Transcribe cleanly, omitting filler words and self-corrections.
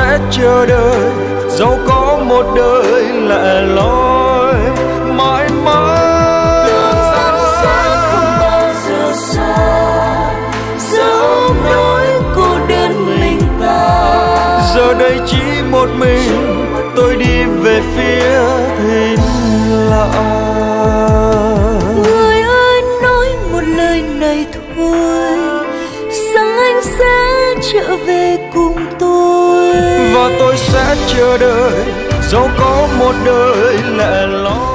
sẽ chờ đợi dẫu có một đời lẻ loi mãi mãi. Đường sắt sẽ không bao giờ xa, dẫu nỗi cô đơn mình ta. Giờ đây chỉ một mình tôi đi về phía thinh lặng. Người ơi nói một lời này thôi, rằng anh sẽ trở về cùng tôi. Và tôi sẽ chờ đợi dẫu có một đời lẻ loi.